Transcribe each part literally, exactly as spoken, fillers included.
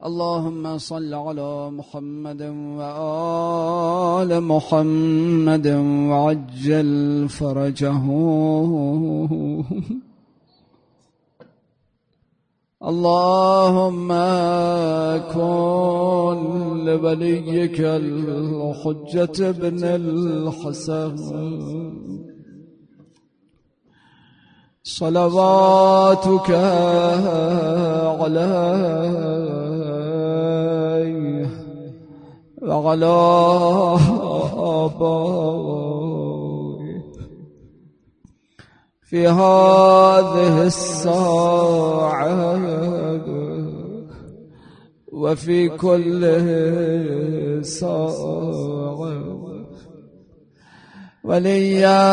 اللهم صل على محمد وآل محمد وعجل فرجه. اللهم كن لوليك الحجة بن الحسن صلواتك عليه وعلى آبائه في هذه الساعة وفي كل ساعة وليا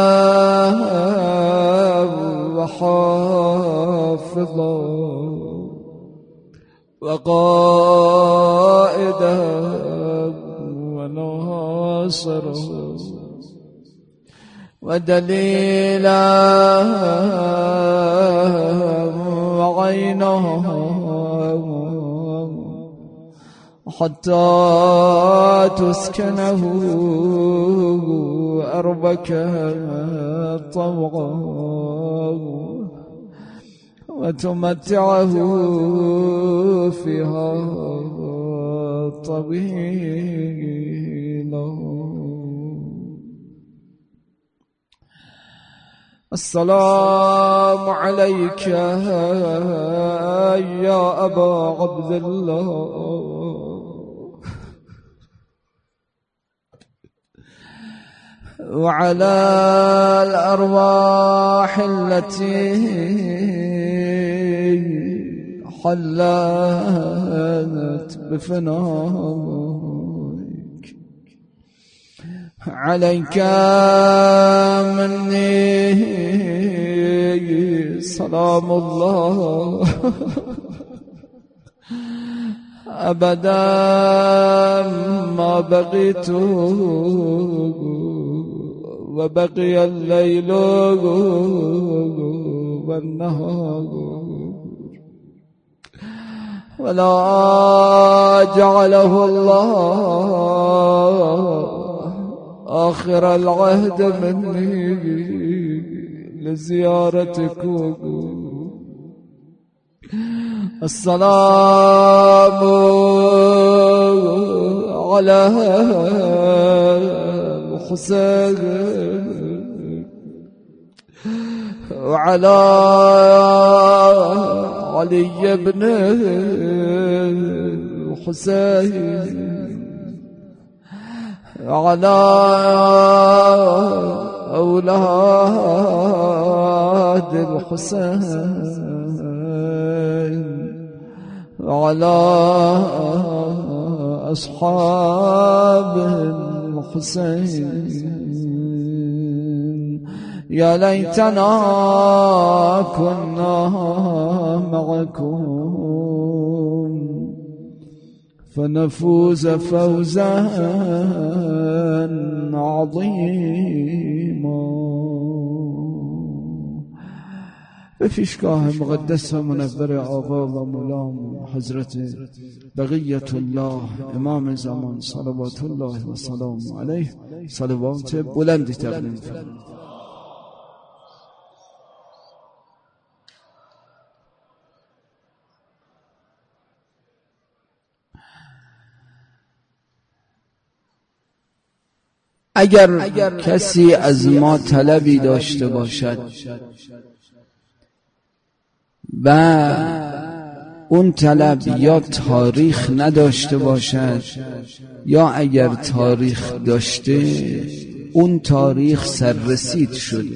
وحافظا وقائدا وناصرا ودليلا وعينا حتى تسكنه أرضك طوعا وتمتعه فيها طويلا. السلام عليك يا أبا عبد الله وعلى الأرواح التي حلت بفنائك عليك مني سلام الله أبدا ما بقيت وبقي الليل والنهار ولا جعله الله آخر العهد مني لزيارتك. السلام على الحسين وعلى علي بن الحسين وعلى أولاد الحسين وعلى أصحاب الحسين. يا ليتنا كنا معكم فنفوز فوزا عظيما. به پیشگاه مقدس و منور آقا و مولام حضرت بقیت الله امام زمان صلوات الله و سلام علیه صلوات بلندی تقدیم فرمایید. اگر, اگر کسی از ما طلبی داشته باشد و اون طلب یا تاریخ نداشته باشد یا اگر تاریخ داشته اون تاریخ سررسید شده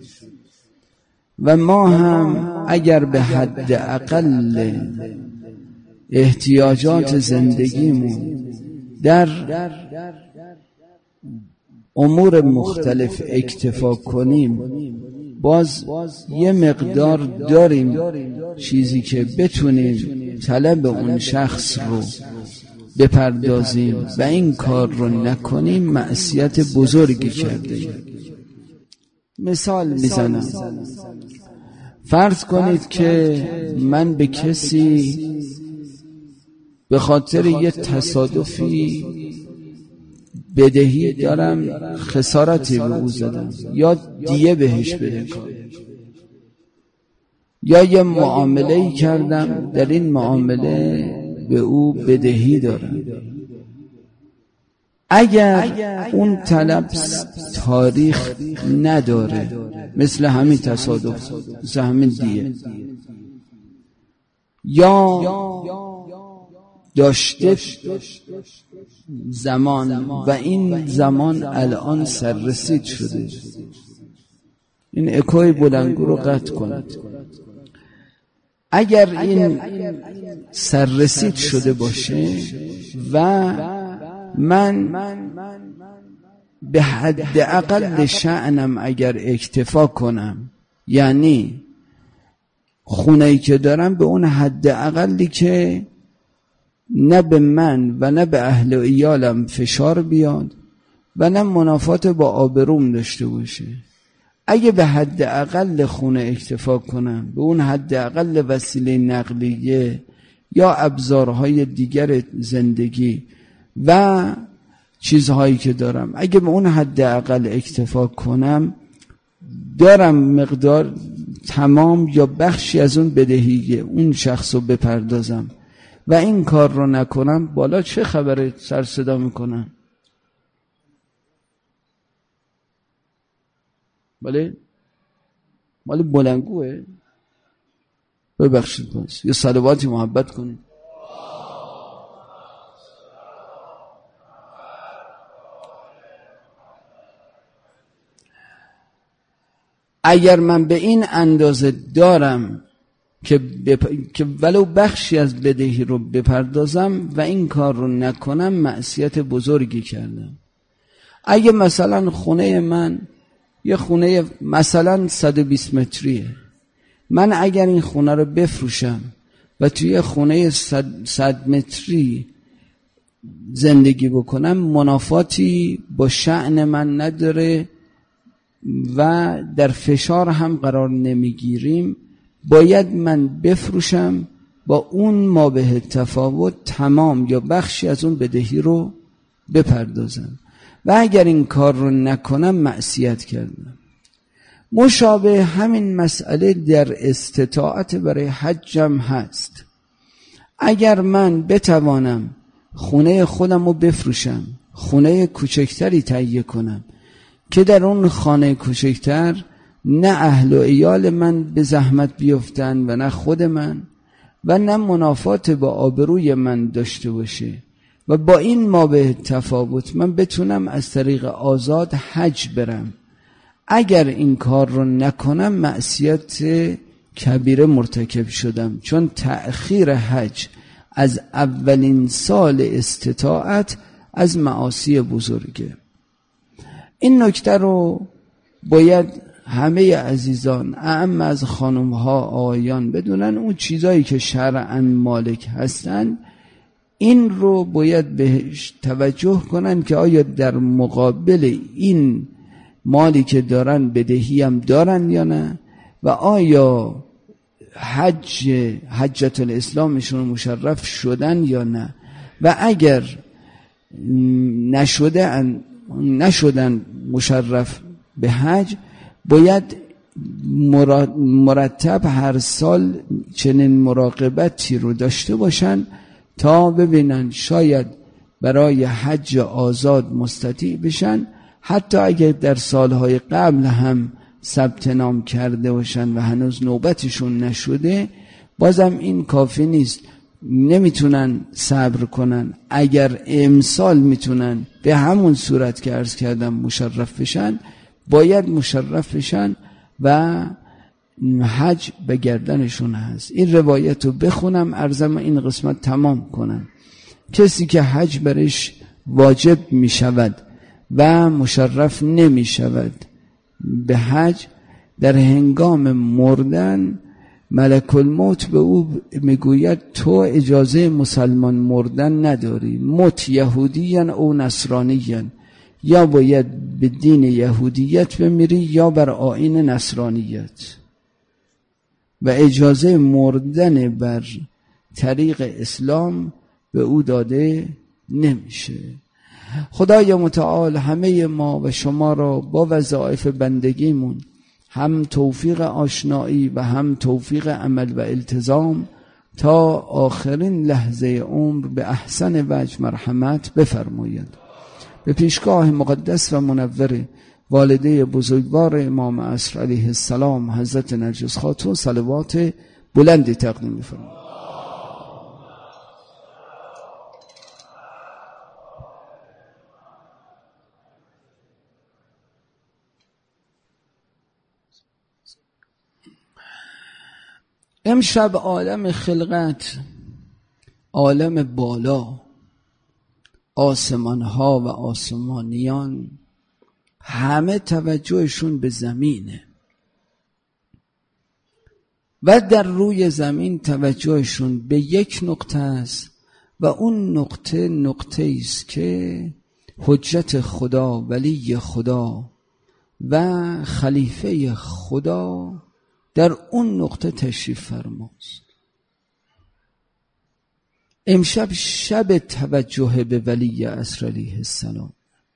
و ما هم اگر به حد اقل احتیاجات زندگیمون در امور مختلف اکتفا کنیم باز یه مقدار داریم چیزی که بتونیم طلب اون شخص رو بپردازیم و این کار رو نکنیم معصیت بزرگی کرده. مثال میزنم، فرض کنید که من به کسی به خاطر یه تصادفی بدهی دارم خسارتی به او زدم یا دیه بهش بده یا یه معامله کردم در این معامله به او بدهی دارم. اگر اون طلب تاریخ نداره، مثل همین تصادف، مثل همین دیه، یا داشته زمان و این زمان الان سررسید شده، این اکوی بلندگو رو قطع کنید. اگر این سررسید شده باشه و من به حد اقل شأنم اگر اکتفا کنم، یعنی خونه‌ای که دارم به اون حد اقلی که نه به من و نه به اهل و ایالم فشار بیاد و نه منافات با آبروم داشته باشه، اگه به حد اقل خونه اکتفا کنم، به اون حد اقل وسیله نقلیه یا ابزارهای دیگر زندگی و چیزهایی که دارم، اگه به اون حد اقل اکتفا کنم، دارم مقدار تمام یا بخشی از اون بدهی اون شخص رو بپردازم و این کار رو نکنم، بالا چه خبره سر صدا میکنن؟ بله مال بلندگوه. ببخشید باز یه صلواتی محبت کنید. اگر من به این اندازه دارم که, بپ... که ولو بخشی از بدهی رو بپردازم و این کار رو نکنم، معصیت بزرگی کردم. اگه مثلا خونه من یه خونه مثلا صد و بیست متریه، من اگر این خونه رو بفروشم و توی خونه صد متری زندگی بکنم، منافاتی با شأن من نداره و در فشار هم قرار نمیگیریم، باید من بفروشم با اون ما به تفاوت تمام یا بخشی از اون بدهی رو بپردازم و اگر این کار رو نکنم معصیت کردم. مشابه همین مسئله در استطاعت برای حجم هست. اگر من بتوانم خونه خودم رو بفروشم، خونه کوچکتری تهیه کنم که در اون خانه کوچکتر نه اهل و ایال من به زحمت بیفتن و نه خود من و نه منافات با آبروی من داشته باشه و با این ما به تفاوت من بتونم از طریق آزاد حج برم، اگر این کار رو نکنم معصیت کبیره مرتکب شدم، چون تأخیر حج از اولین سال استطاعت از معاصی بزرگه. این نکته رو باید همه عزیزان، اعم از خانمها آقایان بدونن. اون چیزایی که شرعاً مالک هستن این رو باید بهش توجه کنن که آیا در مقابل این مالی که دارن بدهی هم دارن یا نه، و آیا حج حجت الاسلامشون مشرف شدن یا نه، و اگر نشده نشدن مشرف به حج، باید مرتب هر سال چنین مراقبتی رو داشته باشن تا ببینن شاید برای حج آزاد مستطیع بشن، حتی اگر در سالهای قبل هم ثبت نام کرده باشن و هنوز نوبتشون نشده، بازم این کافی نیست، نمیتونن صبر کنن. اگر امسال میتونن به همون صورت که عرض کردم مشرف بشن، باید مشرف بشن و حج به گردنشون هست. این روایت رو بخونم عرضم این قسمت تمام کنم. کسی که حج برش واجب می شود و مشرف نمی شود به حج، در هنگام مردن ملک الموت به او میگوید تو اجازه مسلمان مردن نداری، مت یهودیان او نصرانیان، یا باید به دین یهودیت بمیری یا بر آیین نصرانیت، و اجازه مردن بر طریق اسلام به او داده نمیشه. خدای متعال همه ما و شما را با وظایف بندگیمون هم توفیق آشنایی و هم توفیق عمل و التزام تا آخرین لحظه عمر به احسن وجه مرحمت بفرماید. به پیشگاه مقدس و منور والده بزرگوار امام عصر علیه السلام حضرت نرگس خاتون صلوات بلندی تقدیم می‌فرمایید. امشب عالم خلقت، عالم بالا، آسمان ها و آسمانیان همه توجهشون به زمینه و در روی زمین توجهشون به یک نقطه است و اون نقطه نقطه است که حجت خدا، ولی خدا و خلیفه خدا در اون نقطه تشریف فرماست. امشب شب توجه به ولی عصر علیه السلام.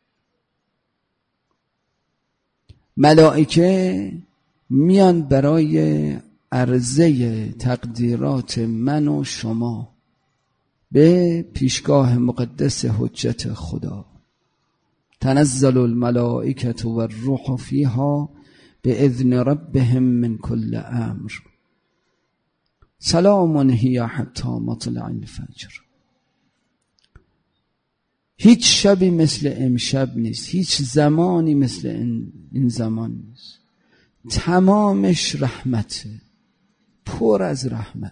ملائکه میان برای عرضه تقدیرات من و شما به پیشگاه مقدس حجت خدا. تنزل الملائکة و الروح فیها به اذن ربهم من کل امر سلام هی حتی مطلع الفجر. هیچ شبی مثل امشب نیست، هیچ زمانی مثل این, این زمان نیست. تمامش رحمته، پر از رحمت.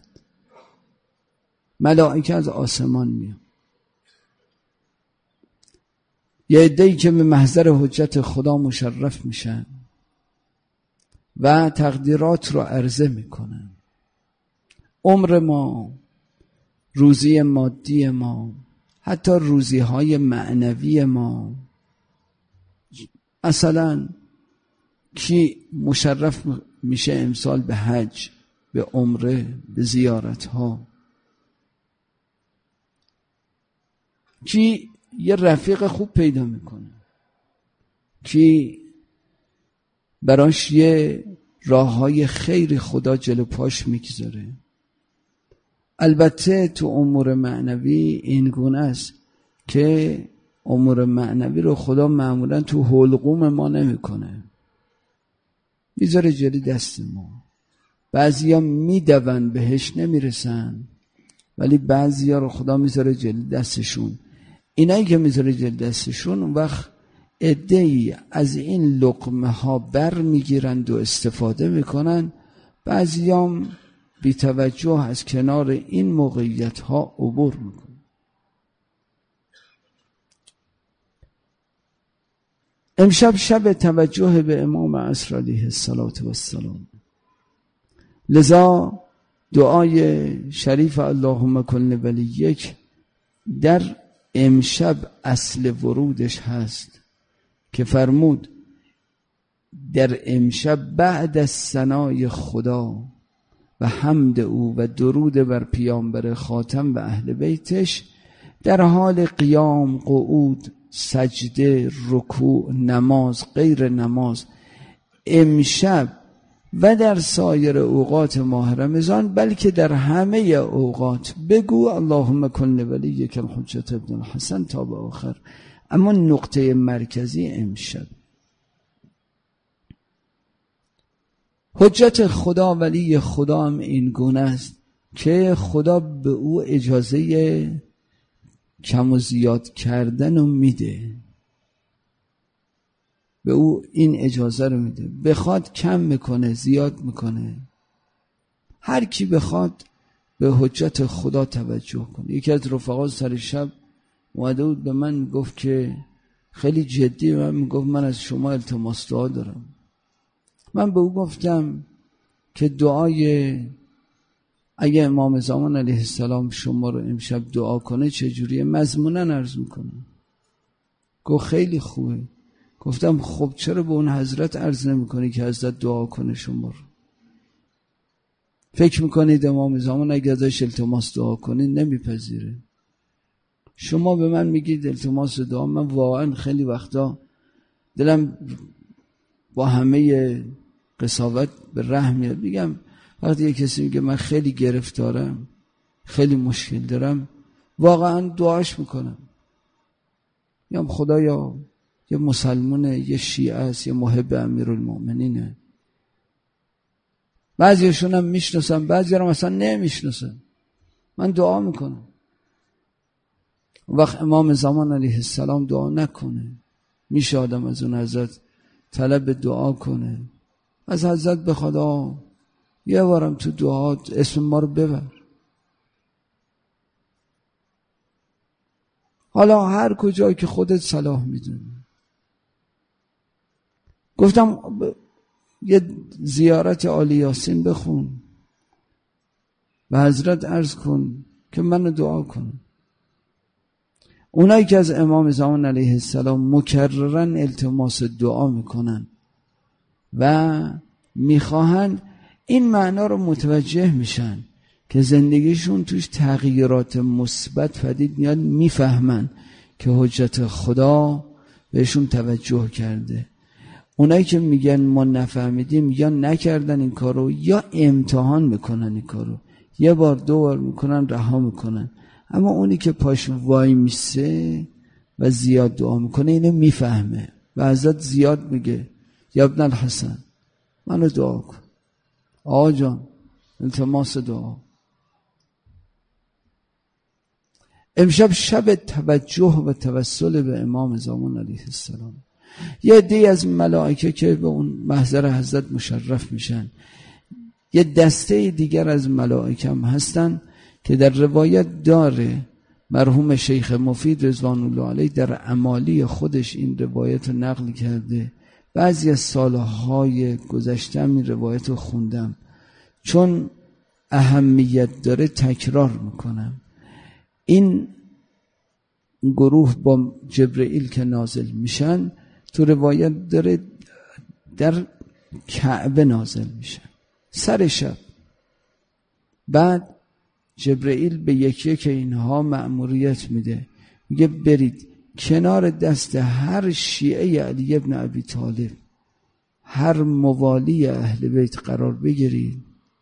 ملائکه از آسمان میان، یه عده‌ای که به محضر حجت خدا مشرف میشن و تقدیرات رو عرضه میکنن. عمر ما، روزی مادی ما، حتی روزی های معنوی ما. مثلا کی مشرف میشه امسال به حج، به عمره، به زیارت ها؟ کی یه رفیق خوب پیدا میکنه؟ کی براش یه راه های خیری خدا جلو پاش میگذاره؟ البته تو امور معنوی این گونه است که امور معنوی رو خدا معمولا تو حلقوم ما نمیکنه، میذاره جلوی دست ما. بعضیا میدون بهش نمیرسن، ولی بعضیا رو خدا میذاره جلوی دستشون. اینایی که میذاره جلوی دستشون اون وقت عده‌ای از این لقمه ها بر میگیرند و استفاده میکنن. بعضیام بی توجه از کنار این موقعیت ها عبور میکنن. امشب شب توجه به امام عصر علیه السلام. لذا دعای شریف اللهم کن ولیک در امشب اصل ورودش هست که فرمود در امشب بعد از ثنای خدا و حمد او و درود بر پیامبر خاتم و اهل بیتش، در حال قیام، قعود، سجده، رکوع، نماز، غیر نماز، امشب و در سایر اوقات ماه رمضان، بلکه در همه اوقات بگو اللهم کن ولیک الحجة ابن الحسن تا به آخر. اما نقطه مرکزی امشب حجت خدا، ولی خدا هم این گونه است که خدا به او اجازه کم و زیاد کردن رو میده، به او این اجازه رو میده. بخواد کم میکنه، زیاد میکنه. هر کی بخواد به حجت خدا توجه کنه. یکی از رفقا سر شب اومده بود به من گفت که خیلی جدی من میگفت من از شما التماس دعا دارم. من به او گفتم که دعای اگه امام زمان علیه السلام شما رو امشب دعا کنه چجوریه؟ مضمونا عرض میکنه. گفت خیلی خوبه. گفتم خب چرا به اون حضرت عرض نمی کنی که حضرت دعا کنه شما رو؟ فکر میکنید امام زمان اگه ازش التماس دعا کنید نمیپذیره؟ شما به من میگید التماس دعا، من واقعا خیلی وقتا دلم با همه قساوت به رحم میاد. میگم وقتی یه کسی میگه من خیلی گرفتارم، خیلی مشکل دارم، واقعا دعاش میکنم. میگم خدایا یه مسلمونه، یه شیعه است، یه محب امیرالمؤمنینه. بعضیشون هم میشناسم، بعضی هم اصلا نمیشناسم. من دعا میکنم. وقت امام زمان علیه السلام دعا نکنه، میشه آدم از اون حضرت طلب دعا کنه، از حضرت به خدا یه بارم تو دعا اسم ما رو ببر. حالا هر کجایی که خودت صلاح میدونی. گفتم یه زیارت آل یاسین بخون، به حضرت عرض کن که منو دعا کن. اونایی که از امام زمان علیه السلام مکررن التماس دعا میکنن و میخواهن، این معنا رو متوجه میشن که زندگیشون توش تغییرات مثبت پدید میاد، میفهمن که حجت خدا بهشون توجه کرده. اونایی که میگن ما نفهمیدیم یا نکردن این کارو یا امتحان میکنن این کارو، یه بار دو بار میکنن رها میکنن. اما اونی که پاش وای میسه و زیاد دعا میکنه اینو میفهمه و حضرت زیاد میگه یا ابن الحسن منو دعا کن، آقا جان التماس دعا. امشب شب توجه و توسل به امام زمان علیه السلام. یه عده از ملائکه که به اون محضر حضرت مشرف میشن، یه دسته دیگر از ملائکه هم هستن که در روایت داره مرحوم شیخ مفید رضوان الله علیه در امالی خودش این روایت رو نقل کرده. بعضی از سالهای گذشته این روایت رو خوندم، چون اهمیت داره تکرار میکنم. این گروه با جبرئیل که نازل میشن، تو روایت داره در کعبه نازل میشن سر شب. بعد جبرئیل به یکی یک اینها مأموریت میده، میگه برید کنار دست هر شیعه علی ابن ابی طالب، هر موالی اهل بیت قرار بگیرید،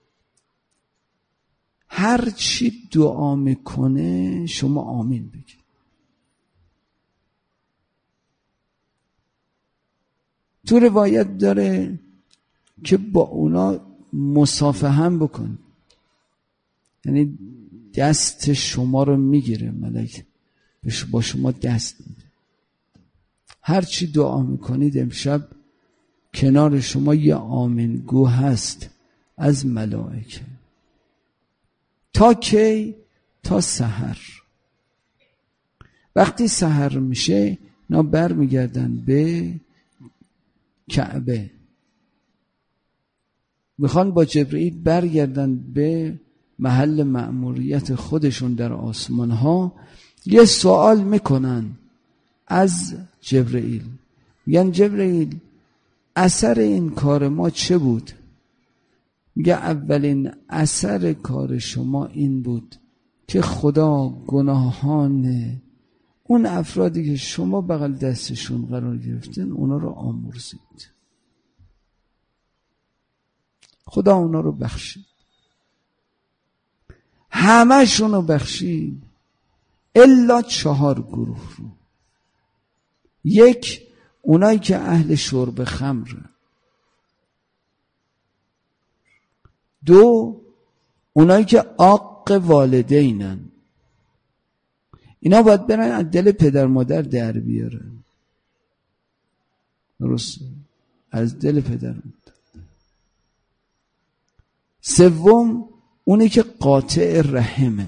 هر چی دعا میکنه شما آمین بگید. تو روایت داره که با اونا مصافحه هم بکن، یعنی دست شما رو میگیره ملک، با شما دست میده. هر چی دعا میکنید امشب کنار شما یه آمین گو هست از ملائکه. تا کی؟ تا سحر. وقتی سحر میشه اینا بر میگردن به کعبه، میخوان با جبرئیل برگردن به محل مأموریت خودشون در آسمان ها. یه سوال میکنن از جبرئیل، میگن جبرئیل اثر این کار ما چه بود؟ میگه اولین اثر کار شما این بود که خدا گناهان اون افرادی که شما بغل دستشون قرار گرفتن اونا رو آمرزید، خدا اونا رو بخشید، همه شون رو بخشید الا چهار گروه رو. یک، اونایی که اهل شرب خمرن. دو، اونایی که عاق والدینن، اینا باید برن از دل پدر مادر در بیارن. درست؟ از دل پدر مادر. سوم، اونی که قاطع رحمه،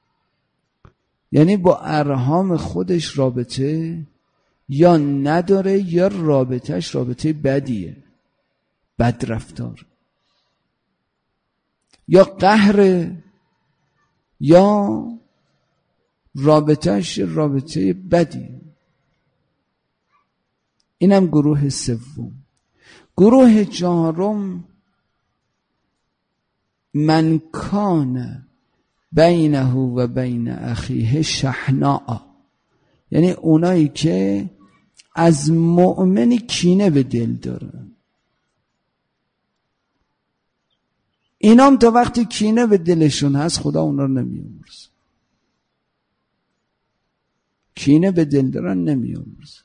یعنی با ارحام خودش رابطه یا نداره یا رابطهش رابطه بدیه، بد رفتار، یا قهر، یا رابطهش رابطه بدی. اینم گروه سوم. گروه چهارم، من کان بینه و بین اخیه شحناء، یعنی اونایی که از مؤمنی کینه به دل دارن. اینام تا وقتی کینه به دلشون هست خدا اونا رو نمیامرزه. کینه به دل دارن نمیامرزه.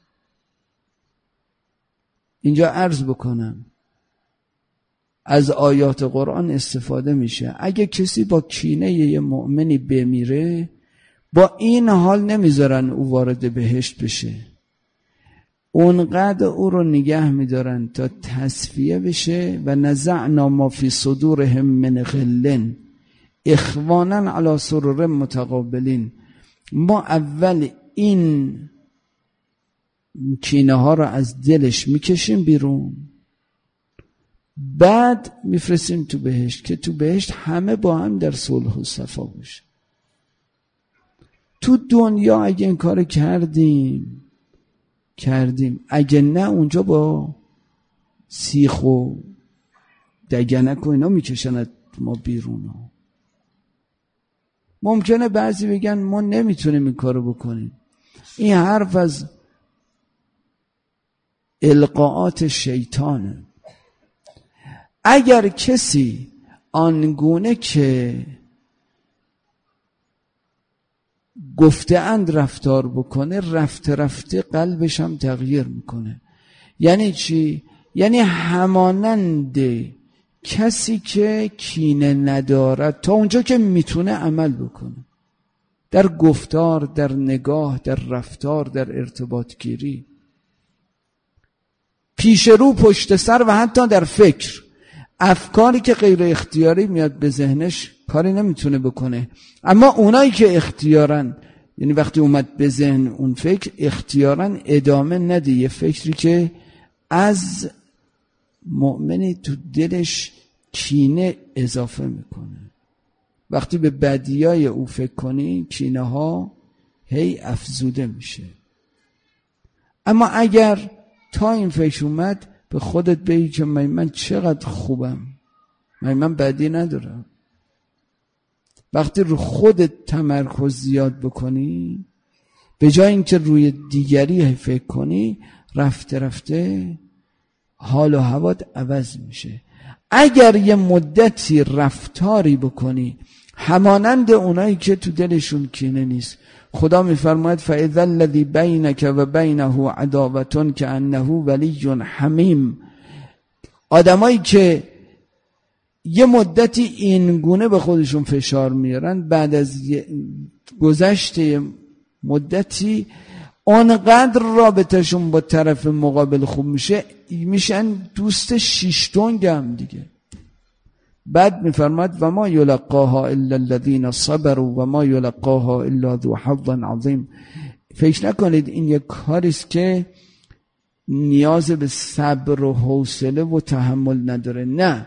اینجا عرض بکنم از آیات قرآن استفاده میشه. اگه کسی با کینه یه مؤمنی بمیره، با این حال نمیذارن او وارد بهشت بشه، اونقدر او رو نگه میدارن تا تصفیه بشه. و نزعنا ما فی صدورهم من غل اخوانا علی سرر متقابلین. ما اول این کینه ها رو از دلش میکشیم بیرون، بعد میفرستیم تو بهشت که تو بهشت همه با هم در صلح و صفا باشه. تو دنیا اگه این کار کردیم کردیم اگه نه اونجا با سیخ و دگنک و اینا میکشند ما بیرون ها. ممکنه بعضی بگن ما نمیتونیم این کارو بکنیم. این حرف از القاءات شیطانه. اگر کسی آنگونه که گفته اند رفتار بکنه، رفته رفته قلبش هم تغییر میکنه. یعنی چی؟ یعنی همانند کسی که کینه ندارد تا اونجا که میتونه عمل بکنه، در گفتار، در نگاه، در رفتار، در ارتباط گیری، پیش رو پشت سر و حتی در فکر. افکاری که غیر اختیاری میاد به ذهنش کاری نمیتونه بکنه، اما اونایی که اختیارن، یعنی وقتی اومد به ذهن اون فکر، اختیارن ادامه نده یه فکری که از مؤمنی تو دلش کینه اضافه میکنه. وقتی به بدیای او فکر کنی کینه ها هی افزوده میشه. اما اگر تا این فکر اومد به خودت بگی که من, من چقدر خوبم، من, من بدی ندارم. وقتی رو خودت تمرکز زیاد بکنی به جای اینکه روی دیگری فکر کنی، رفته رفته حال و هوات عوض میشه. اگر یه مدتی رفتاری بکنی همانند اونایی که تو دلشون کینه نیست، خدا میفرماید فاذا الذی بینک و بینه عداوة کانه ولی حمیم. آدمایی که یه مدتی این گونه به خودشون فشار میارن، بعد از گذشت مدتی اونقدر رابطهشون با طرف مقابل خوب میشه، میشن دوست شیشتونگ هم دیگه. بعد میفرماد و ما یلقاها الا الذین صبروا و ما یلقاها الا ذو حظ عظیم. فکر نکنید این یک کاریست که نیاز به صبر و حوصله و تحمل نداره. نه،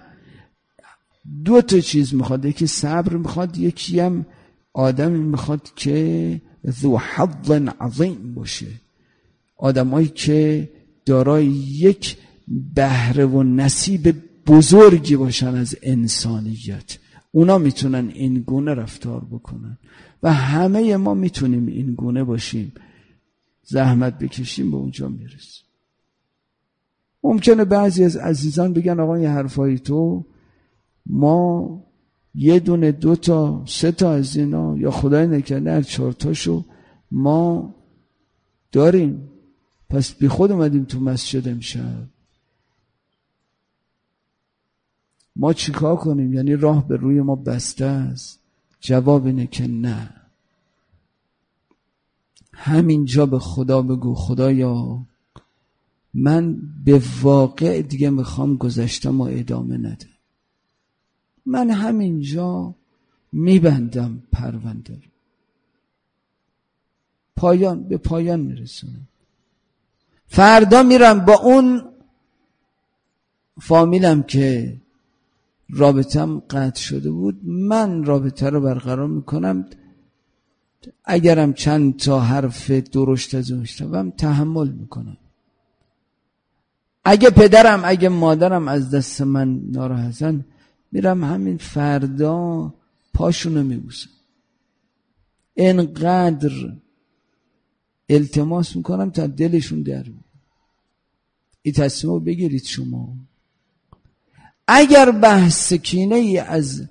دو تا چیز میخواد، یکی صبر میخواد، یکی هم آدم میخواد که ذو حظ عظیم باشه. آدمایی که دارای یک بهره و نصیب بزرگی باشن از انسانیت، اونا میتونن این گونه رفتار بکنن و همه ما میتونیم این گونه باشیم. زحمت بکشیم به اونجا میرسیم. ممکنه بعضی از عزیزان بگن آقا این حرفای تو، ما یه دونه دو تا سه تا از اینا یا خدای نکنه هر چهار تاشو ما داریم، پس بی خود اومدیم تو مسجد امشب، ما چیکار کنیم؟ یعنی راه به روی ما بسته است. جواب اینه که نه. همینجا به خدا بگو خدایا من به واقع دیگه میخوام گذشتم و ادامه نده، من همینجا میبندم پرونده، پایان به پایان میرسونم. فردا میرم با اون فامیلم که رابطم قطع شده بود، من رابطه رو برقرار میکنم، اگرم چند تا حرف درشت از اون شنوم تحمل میکنم. اگه پدرم اگه مادرم از دست من ناراحتن، میرم همین فردا پاشونو میبوسم. اینقدر التماس میکنم تا دلشون در بیاد. این تصمیم رو بگیرید شما. اگر بحث کینه ای از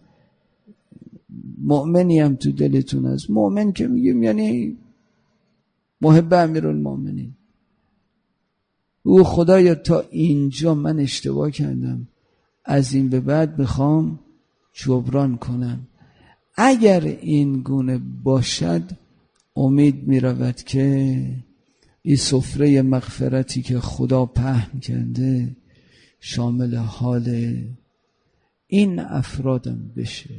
مؤمنی هم تو دلتون هست، مؤمن که میگیم یعنی محب امیرالمؤمنین، او خدایا تا اینجا من اشتباه کردم، از این به بعد بخوام جبران کنم. اگر این گونه باشد امید می رود که این سفره مغفرتی که خدا پهن کرده شامل حال این افرادم بشه.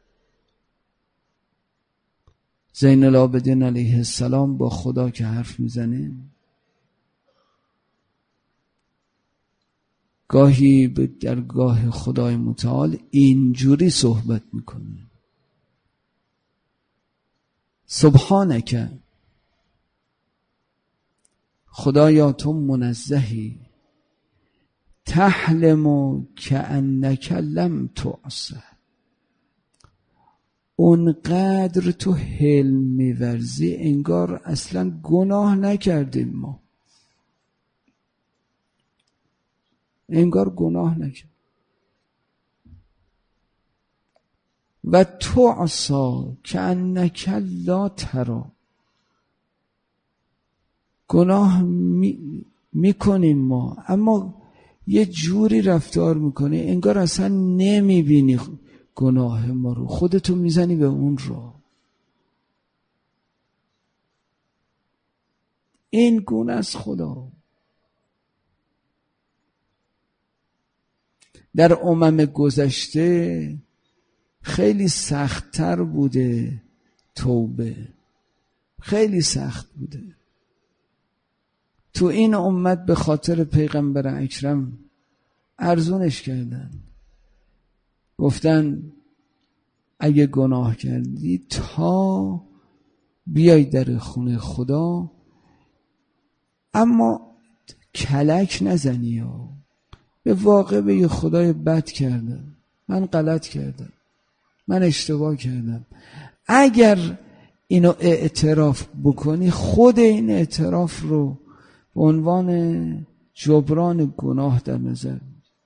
زین العابدین علیه السلام با خدا که حرف میزنه، گاهی به درگاه خدای متعال اینجوری صحبت میکنه: سبحانک، خدایا تو منزهی، تحلم کأنک لم تعصه، اونقدر تو حلم میورزی انگار اصلا گناه نکردیم، ما انگار گناه نکردیم. و تعصا کأنک لا تری، گناه می میکنیم ما اما یه جوری رفتار میکنی انگار اصلا نمیبینی گناه ما رو، خودتو میزنی به اون رو. این گونه از خدا. در امم گذشته خیلی سخت‌تر بوده توبه، خیلی سخت بوده. تو این امت به خاطر پیغمبر اکرم ارزونش کردن، گفتن اگه گناه کردی تا بیای در خونه خدا اما کلک نزنی ها، به واقع به یه خدای بد کردم، من غلط کردم، من اشتباه کردم. اگر اینو اعتراف بکنی، خود این اعتراف رو به عنوان جبران گناه در نظر،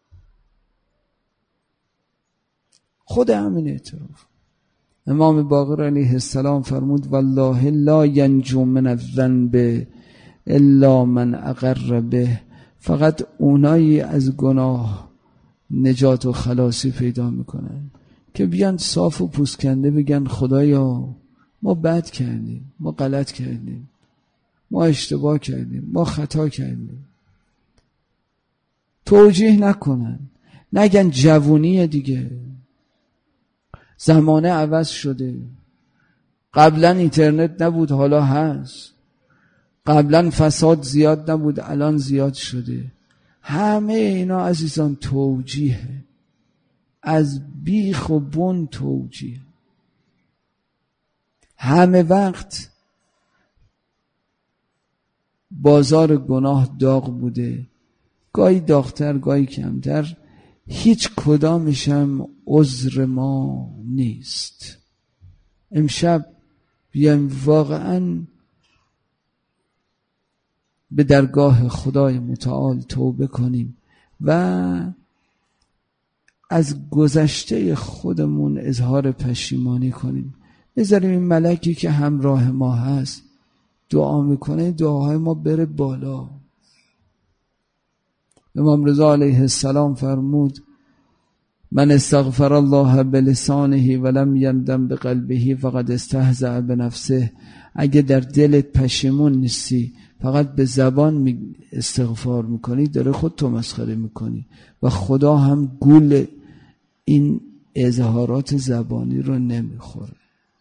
خود همین اعتراف. امام باقر علیه السلام فرمود: والله لا ینجو من الذنب الا من اقر به، فقط اونایی از گناه نجات و خلاصی پیدا میکنن که بیان صاف و پوسکنده بگن خدایا ما بد کردیم، ما غلط کردیم، ما اشتباه کردیم، ما خطا کردیم. توجیه نکنن، نگن جوونیه دیگه، زمانه عوض شده، قبلا اینترنت نبود حالا هست، قبلا فساد زیاد نبود الان زیاد شده. همه اینا عزیزان توجیه، از بیخ و بن توجیه. همه وقت بازار گناه داغ بوده، گاهی داغتر گاهی کمتر، هیچ کدامشم عذر ما نیست. امشب بیایم واقعا به درگاه خدای متعال توبه کنیم و از گذشته خودمون اظهار پشیمانی کنیم. بذاریم این ملکی که همراه ما هست دعا میکنه، دعاهای ما بره بالا. امام رضا علیه السلام فرمود: من استغفر الله بلسانه ولم یندم بقلبه فقد استهزأ بنفسه. اگه در دلت پشیمون نیستی، فقط به زبان استغفار میکنی، داره خودتو مسخره میکنی و خدا هم گول این اظهارات زبانی رو نمیخوره.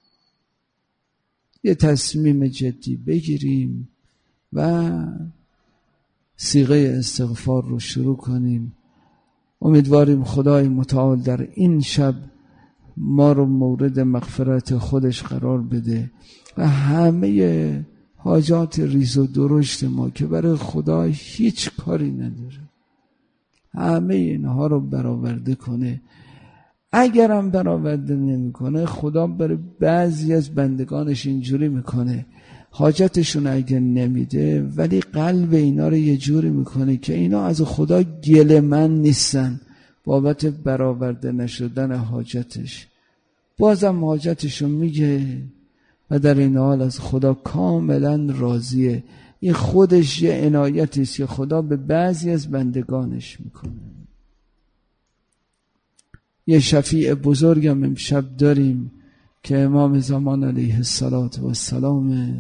یه تصمیم جدی بگیریم و صیغه استغفار رو شروع کنیم. امیدواریم خدای متعال در این شب ما رو مورد مغفرت خودش قرار بده و همه حاجات ریز و درشت ما که برای خدا هیچ کاری نداره، همه اینها رو برآورده کنه. اگرم برآورده نمی کنه، خدا برای بعضی از بندگانش اینجوری میکنه: حاجتشون اگه نمیده ولی قلب اینا رو یه جوری میکنه که اینا از خدا گله من نیستن بابت برآورده نشدن حاجتش، بازم حاجتشون میگه و در این حال از خدا کاملا راضیه. این خودش یه عنایتی است که خدا به بعضی از بندگانش میکنه. یه شفیع بزرگم امشب داریم که امام زمان علیه السلام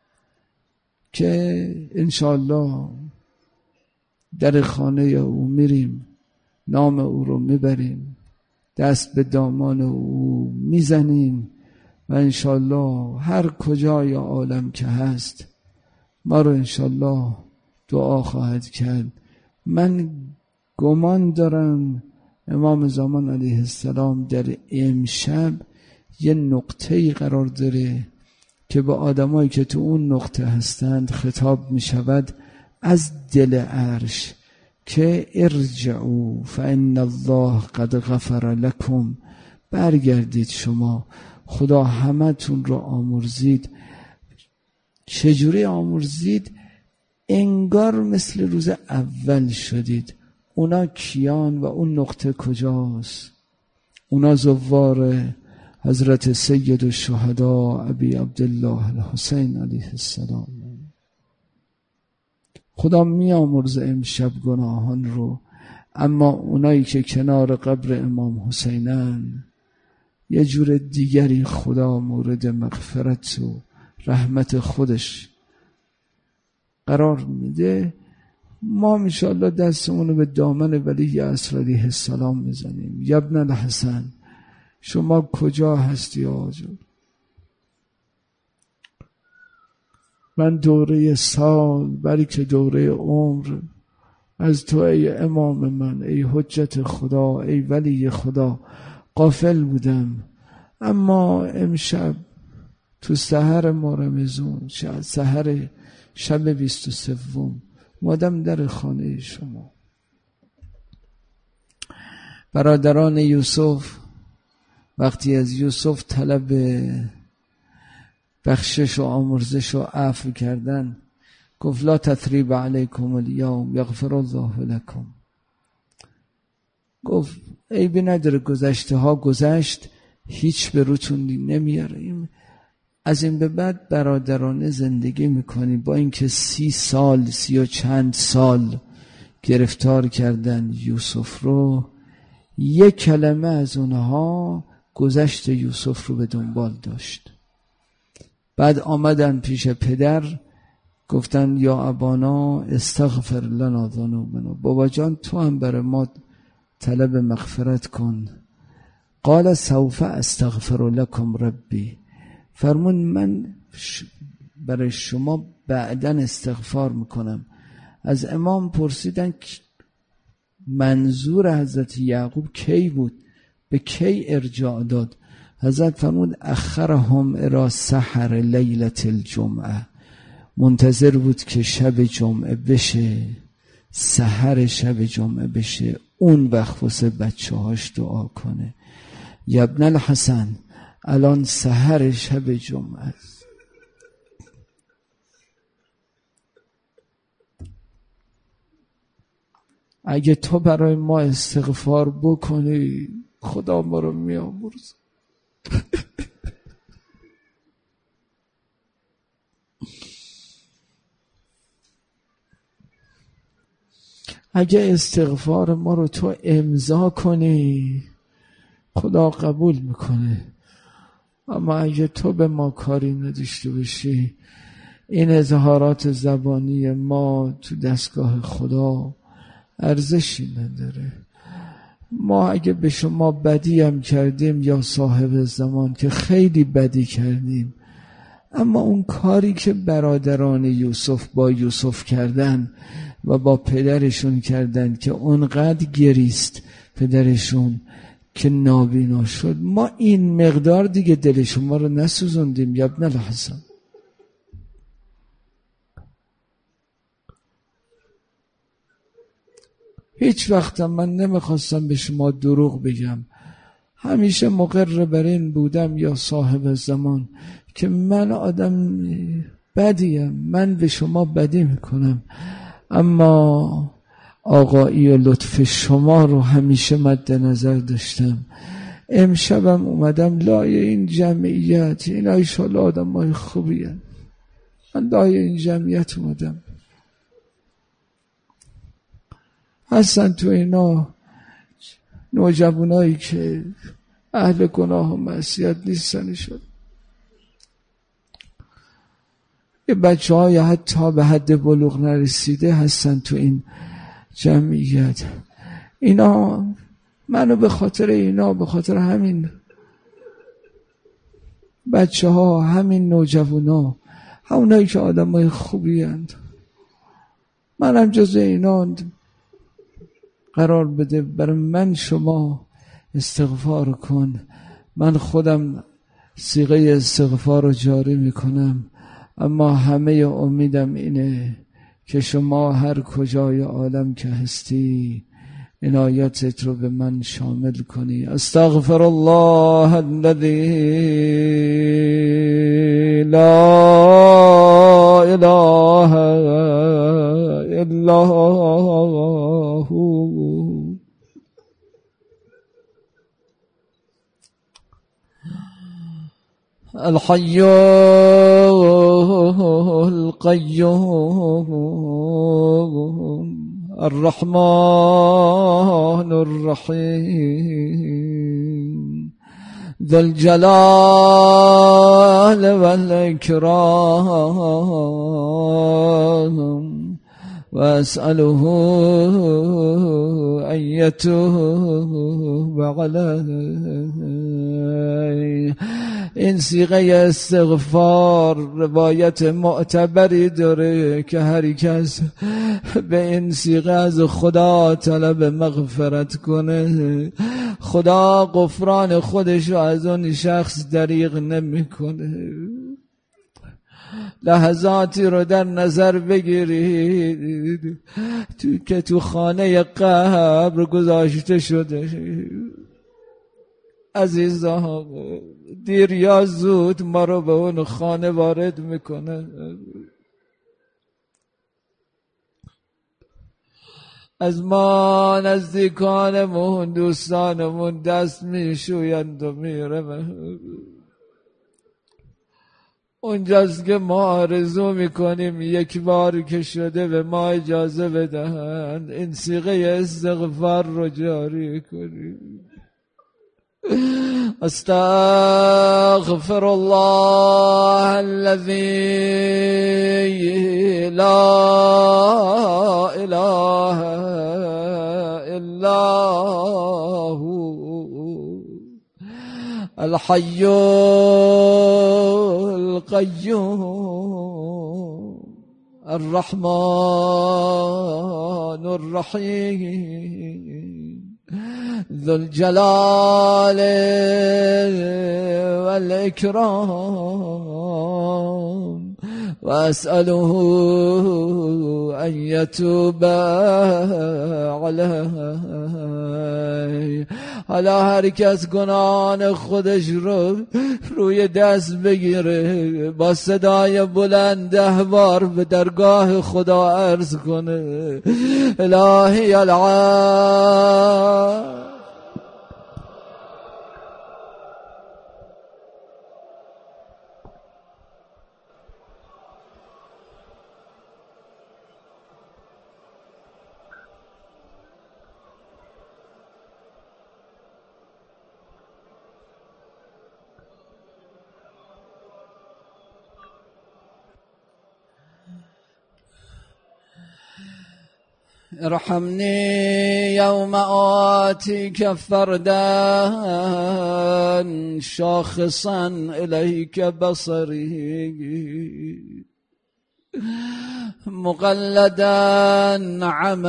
که انشاءالله در خانه او میریم، نام او رو میبریم، دست به دامان او میزنیم و انشاءالله هر کجای عالم که هست ما رو انشاءالله دعا خواهد کرد. من گمان دارم امام زمان علیه السلام در امشب یه نقطه‌ای قرار داره که به آدمایی که تو اون نقطه هستند خطاب می شود از دل عرش که ارجعوا فان الله قد غفر لكم، برگردید شما، خدا همتون رو آمرزید. چجوری آمرزید؟ انگار مثل روز اول شدید. اونا کیان و اون نقطه کجاست؟ اونا زوار حضرت سید الشهدا ابی عبدالله الحسین علیه السلام. خدا می آمرزه امشب گناهان رو، اما اونایی که کنار قبر امام حسینن یه جور دیگری خدا مورد مغفرت و رحمت خودش قرار میده. ما انشاءالله دستمونو به دامن ولی عصر علیه السلام میزنیم. یا ابن الحسن شما کجا هستی آجا؟ من دوره سال بلکه دوره عمر از تو ای امام من، ای حجت خدا، ای ولی خدا غافل بودم، اما امشب تو سحر ما رمضان، سحر شب بیست و سوم مادم در خانه شما. برادران یوسف وقتی از یوسف طلب بخشش و آمرزش و عفو کردن گفت لا تثریب علیکم الیوم یغفر الله لکم. گفت عیبی نداره، گذشته ها گذشت، هیچ به روتون نمیاریم. از این به بعد برادرانه زندگی میکنی، با اینکه سی سال سی و چند سال گرفتار کردن یوسف رو، یک کلمه از اونها گذشت یوسف رو به دنبال داشت. بعد آمدن پیش پدر گفتن یا ابانا استغفر لنا ذنوبنا، بابا جان تو هم برای ما طلب مغفرت کن. قال سوف استغفر لكم ربی، فرمون من برای شما بعداً استغفار میکنم. از امام پرسیدن منظور حضرت یعقوب کی بود، به کی ارجاع داد؟ حضرت فرمود اخرهم الی سحر لیلة الجمعه، منتظر بود که شب جمعه بشه، سحر شب جمعه بشه، اون وقت واسه بچه هاش دعا کنه. یا ابن الحسن الان سحر شب جمعه است. اگه تو برای ما استغفار بکنی خدا ما رو میامرزه. اگه استغفار ما رو تو امضا کنی خدا قبول میکنه، اما اگه تو به ما کاری نداشته باشی این اظهارات زبانی ما تو دستگاه خدا ارزشی نداره. ما اگه به شما بدی هم کردیم یا صاحب زمان که خیلی بدی کردیم، اما اون کاری که برادران یوسف با یوسف کردن و با پدرشون کردن که اونقدر گریست پدرشون که نابینا شد، ما این مقدار دیگه دل شما رو نسوزوندیم یا ابن الحسن. هیچ وقت من نمیخواستم به شما دروغ بگم، همیشه مقر بر این بودم یا صاحب زمان که من آدم بدیم، من به شما بدی میکنم، اما آقایی و لطف شما رو همیشه مد نظر داشتم. امشبم اومدم لای این جمعیت، این ایشالله آدم های خوبی هست. من لای این جمعیت اومدم، هستن تو اینا نوجوانایی که اهل گناه و معصیت نیستن، شد یه بچه های حتی به حد بلوغ نرسیده هستن تو این جمعیت. اینا منو به خاطر اینا، به خاطر همین بچه ها، همین نوجوانا، همونایی که آدم های خوبی هست، منم جز اینا قرار بده. برای من شما استغفار کن. من خودم صیغه استغفار رو جاری میکنم، اما همه امیدم اینه که شما هر کجای عالم که هستی عنایتت رو به من شامل کنی. استغفر الله الذي لا اله الا هو الحي القيوم الرحمن الرحيم ذو الجلال والإكرام وأسأله أن يتوب علي. این صیغه استغفار روایت معتبری داره که هر کس به این صیغه از خدا طلب مغفرت کنه، خدا غفران خودش رو از اون شخص دریغ نمیکنه. لحظاتی رو در نظر بگیرید تو که تو خانه قبر گذاشته شده. عزیزان دیر یا زود ما رو به اون خانه وارد میکنه. از ما نزدیکانمون دوستانمون دست میشویند و میره. اونجاست که ما آرزو میکنیم یک بار که شده به ما اجازه بدهند این صیغه استغفار رو جاری کنیم. استغفر الله الذي لا اله الا هو الحي القيوم الرحمن الرحيم ذو الجلال والإكرام وأسأله أن يتوب علي. حالا هر کس گناهان خودش رو روی دست بگیره، با صدای بلند ده بار به درگاه خدا عرض کنه الهی العالم ارحمني يوم آتيك فردا شاخصا إليك بصري مقلدا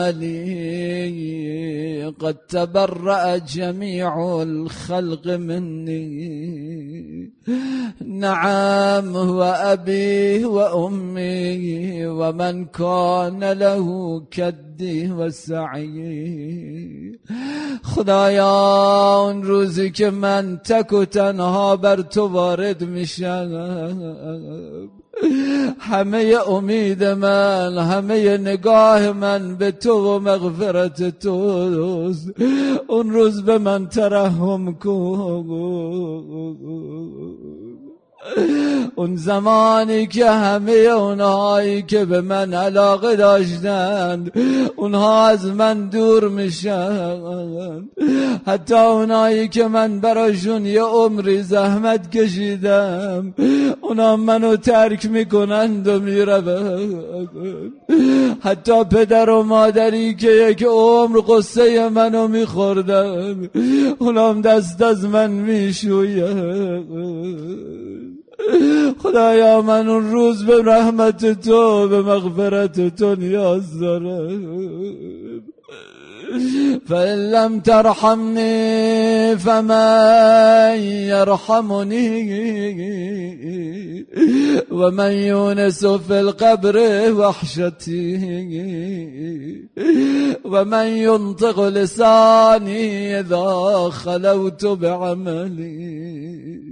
عملي قد تبرأ جميع الخلق مني. نعم هو أبي وأمي ومن كان له كدي وسعي. خدایا اون روزی که من تک و تنها بر تو وارد میشم همه امید من، همه نگاه من به تو و مغفرت توست. اون روز به من ترحم کن. اون زمانی که همه اونهایی که به من علاقه داشتند اونها از من دور میشن، حتی اونهایی که من براشون یه عمری زحمت کشیدم اونها منو ترک میکنند و میروند، حتی پدر و مادری که یک عمر قصه منو میخوردن اونام دست از من میشویند. خدایا من اون روز به رحمت تو، به مغفرت تو نیاز دارم. فإن لم ترحمني فمن يرحمني ومن يونس في القبر وحشتي ومن ينطق لساني إذا خلوت بعملي.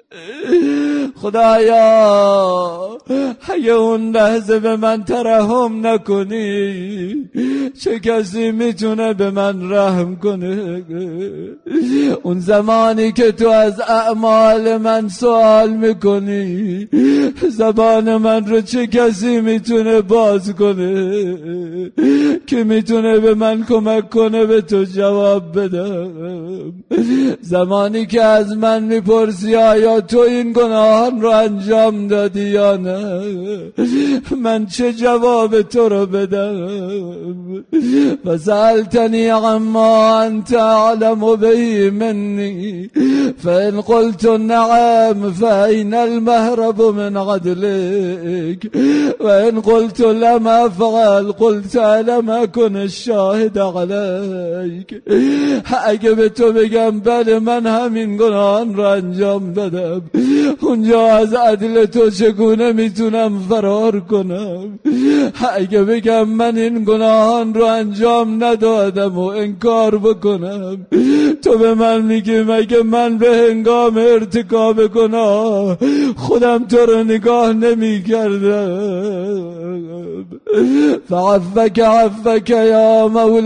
خدایا اگه اون لحظه به من ترحم نکنی چه کسی میتونه به من رحم کنه؟ اون زمانی که تو از اعمال من سوال میکنی زبان من رو چه کسی میتونه باز کنه که میتونه به من کمک کنه به تو جواب بدم؟ زمانی که از من میپرسی آیا تو این گناهان رو انجام دادی یا نه، من چه جواب تو رو بدم؟ فسألتنی عما انت اعلم به منی فإن قلت نعم فأين المهرب من عدلك وإن قلت لم أفعل قلت ألم أكن الشاهد عليك. اگه به تو بگم بله من همین گناهان رو انجام دادم، اونجا از عدل تو چگونه میتونم فرار کنم؟ اگه بگم من این گناهان رو انجام ندادم و انکار بکنم، تو به من میگی مگه من به هنگام ارتکاب گناه خودم تو رو نگاه نمی کردم؟ فعفک عفک یا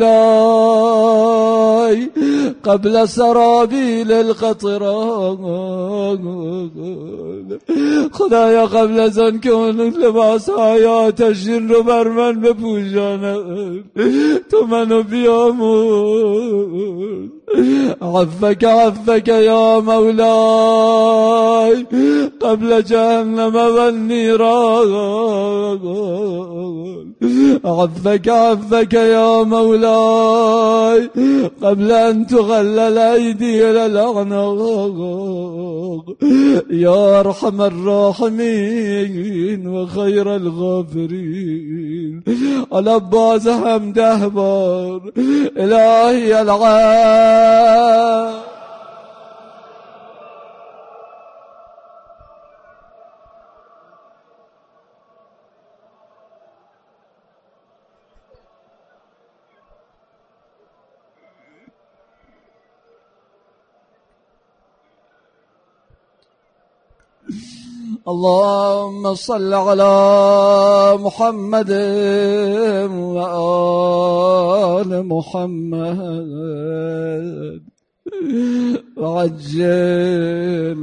مولاي قبل سرابیل القطران. خدایا قبل از آن که اون لباس های آتشین رو بر من بپوشانم تو منو بیاموز. عفک عفک یا مولاي قبل جهنم و النيران. عفک عفک یا مولاي قبل ان تغلل ایدی الاعناق. یا ارحم الراحمین و خیر الغافرین. حالا باز هم ده بار الهی العالم اللهم صل على محمد وآل محمد وعجل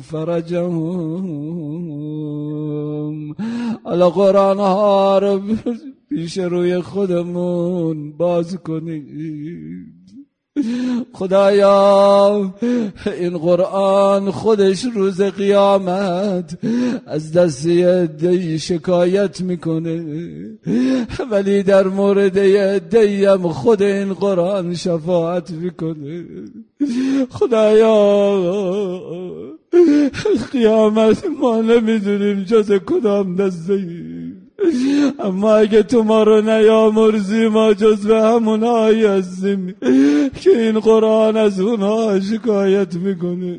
فرجهم. حالا قرآن ها رو پیش روی خودمون باز کنید. خدایا این قرآن خودش روز قیامت از دست عده‌ای شکایت میکنه، ولی در مورد عده‌ای هم خود این قرآن شفاعت میکنه. خدایا قیامت ما نمیدونیم جز کدام دسته، اما اگه تو ما رو نیامرزی ما جز به همونایی هستیم که این قرآن از اونها شکایت میکنه.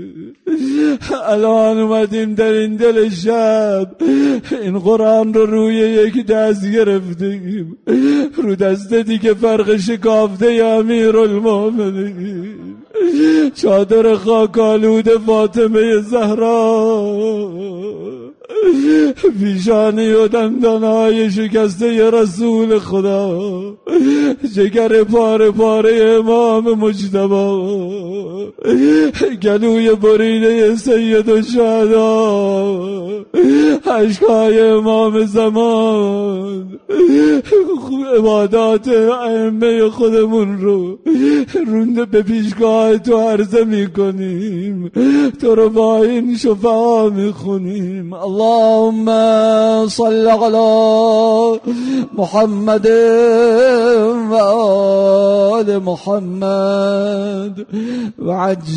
الان اومدیم در این دل شب این قرآن رو روی یک دست گرفتیم، رو دست دیگه فرق شکافته امیر المؤمنین چادر خاکالود فاطمه زهرا پیشانی و دندانهای شکسته رسول خدا، جگر پاره پاره امام مجتبی، گلوی بریده سید الشهدا، اشکای امام زمان، عبادات ائمه خودمون رو رونده به پیشگاه تو عرضه می کنیم، تو رو با این شفاعا می خونیم. اللهم صل علی محمد و آل محمد و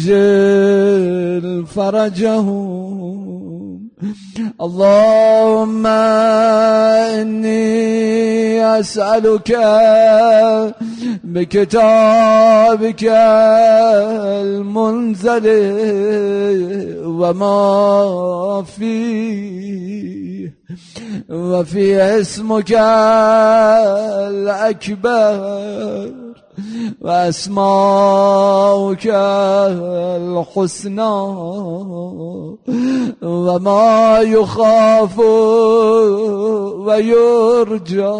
عجل فرجهم. اللهم إني أسألك بكتابك المنزل وما فيه وفي اسمك الأكبر وأسماؤك الحسنى وما يخاف ويرجى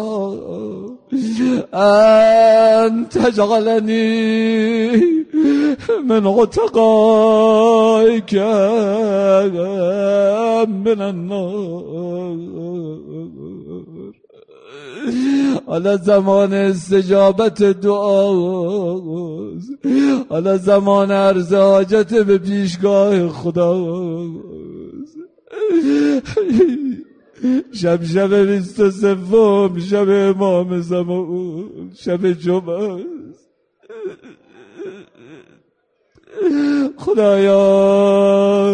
أن تجعلني من عتقائك من النار. حالا زمان استجابت دعاست، حالا زمان عرض حاجت به پیشگاه خداست. شب شب بیست و سوم، شب امام زمان، شب جمعه است. خدایا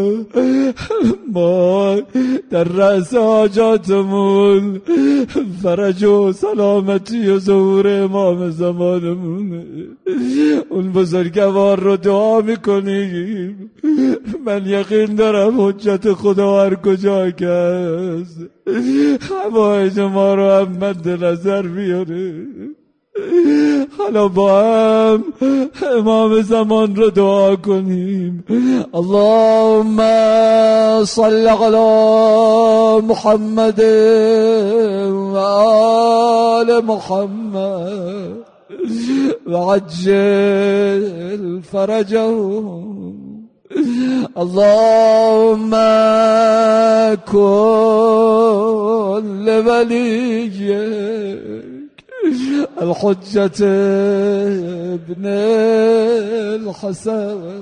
ما در رأس حاجاتمون فرج و سلامتی و ظهور امام زمانمون، اون بزرگوار رو دعا میکنیم. من یقین دارم حجت خدا هر کجا که هست حوایج ما رو هم مد نظر بیاره. حالا با هم امام زمان رو دعا کنیم. اللهم صل علی محمد و آل محمد و عجل فرجهم. اللهم كن لوليك الحجة ابن الحسن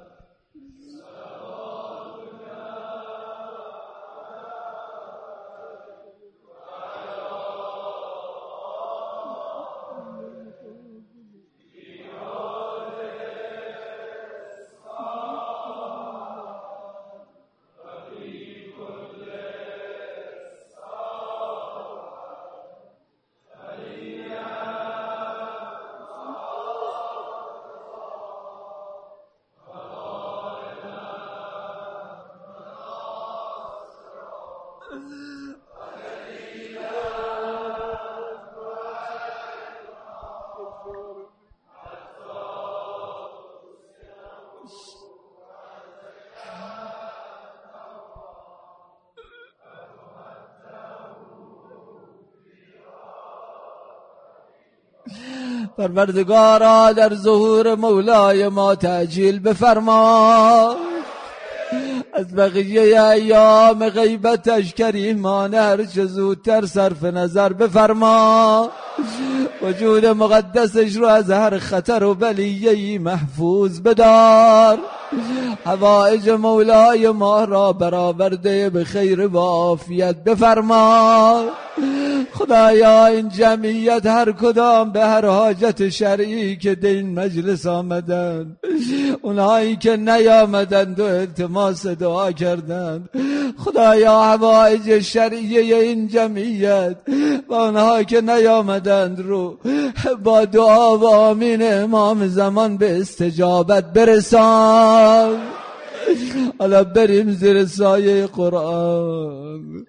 پروردگارا در ظهور مولای ما تعجیل بفرما، از بقیه ایام غیبتش کریمانه هر چه زودتر صرف نظر بفرما، وجود مقدسش رو از هر خطر و بلیه‌ای محفوظ بدار، حوائج مولای ما را برآورده به خیر و عافیت بفرما. خدایا این جمعیت هر کدام به هر حاجت شرعی که در این مجلس آمدند، اونهایی که نیامدند و التماس دعا کردند، خدایا حوائج شرعی این جمعیت و اونها که نیامدند رو با دعا و آمین امام زمان به استجابت برسان. حالا بریم زیر سایه قرآن.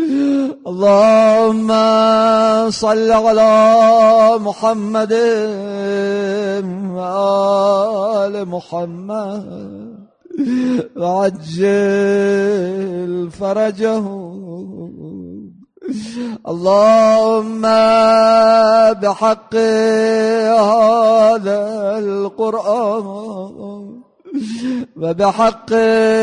اللهم صل علی محمد و آل محمد و عجل فرجهم. اللهم بحق هذا القرآن وبحق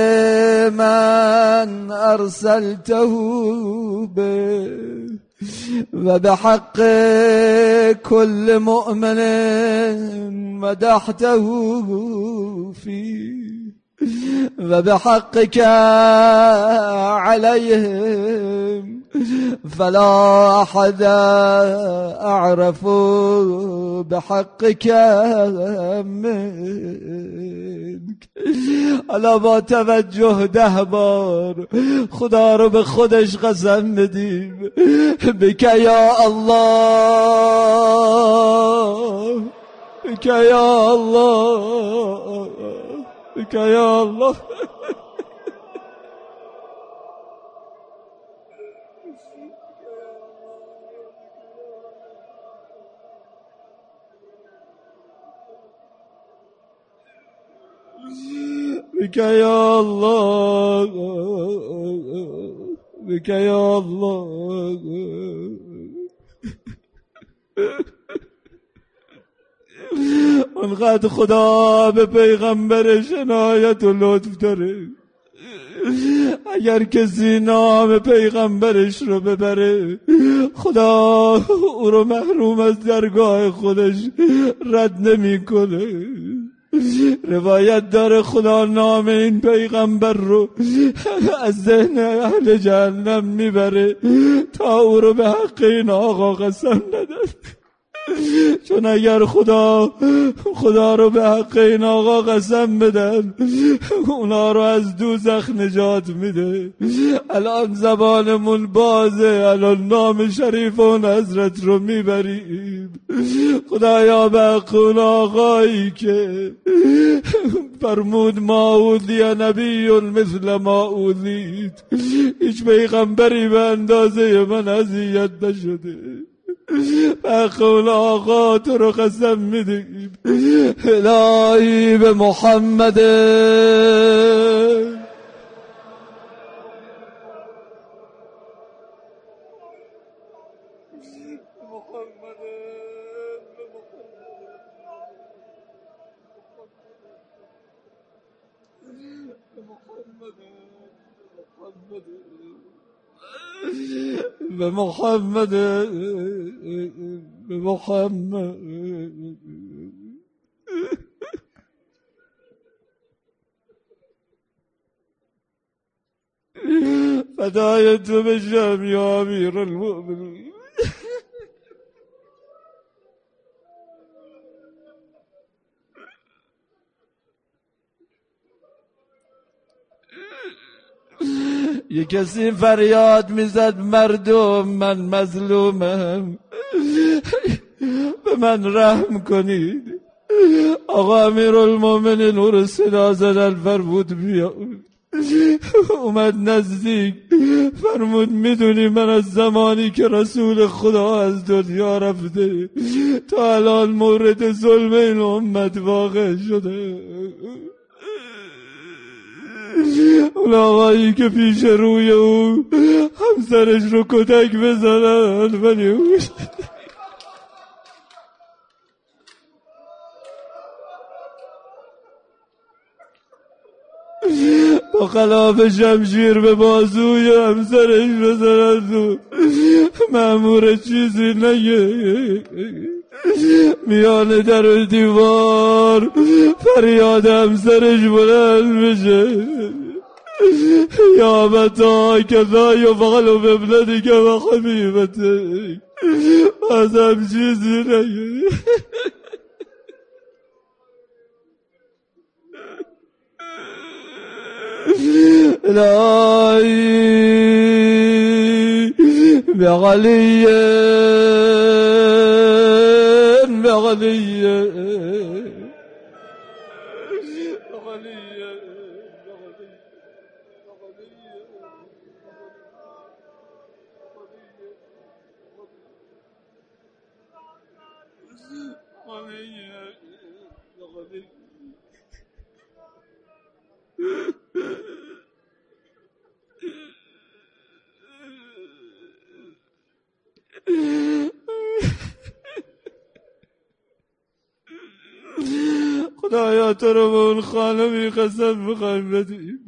من أرسلته به وبحق كل مؤمن مدحته فيه وبحقك عليهم فلا أحد أعرف بحقك منك. حالا با توجه ده بار خدا رو به خودش قسم بدیم. بک یا الله، بک یا الله، بک یا الله. بك يا الله، بك يا الله. انقدر خدا به پیغمبرش عنایت و لطف داره، اگر کسی نام پیغمبرش رو ببره خدا او رو محروم از درگاه خودش رد نمی کنه. روایت داره خدا نام این پیغمبر رو از ذهن اهل جهنم میبره تا او رو به حق این آقا قسم نداد. چون اگر خدا خدا رو به حق این آقا قسم بدن اونا رو از دوزخ نجات میده. الان زبانمون بازه، الان نام شریف اون حضرت رو میبریم. خدایا به حق اون آقایی که فرمود ما اوذی نبی مثل ما اوذیت، هیچ پیغمبری به اندازه من اذیت نشده، بقول آقا تو رو قسم میدیم. الهی به محمد به محمد به محمد فدای تو بشم یا امیر المؤمنین. یه کسی فریاد میزد مردم من مظلومم، به من رحم کنید. آقا امیرالمومنین او رو صدا زدن فرمود بیا. اومد نزدیک فرمود میدونی من از زمانی که رسول خدا از دنیا رفته تا الان مورد ظلم این امت واقع شده. اون آقایی که پیش روی او همسرش رو کتک بزنن ولی او با خلاف شمشیر به بازوی همسرش بزنن و مأمور چیزی نگه. میان در و دیوار فریاد همسرش بلند بشه یا بتا کذا یفعل بابنتک و حبیبتک، از هم چیزی نگه. الهی بغلی بغلی خدایا تو رو به اون خانمی قسم میخوایم بدیم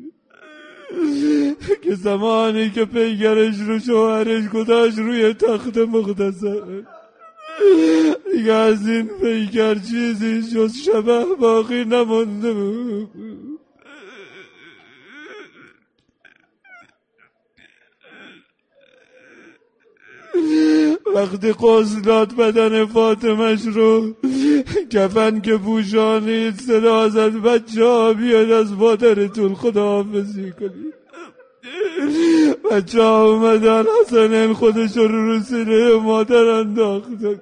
که زمانی که پیگرش رو شوهرش گذاشت روی تخت مقدسه دیگه از این پیگر چیزی جز شبه باقی نمانده بود. وقتی غسل داد بدن فاطمش رو کفن که پوشانید صدا زد بچه ها بیاد از مادرتون خداحافظی کنید. بچه ها اومدن حسنین خودش رو رو سینه مادر انداخته.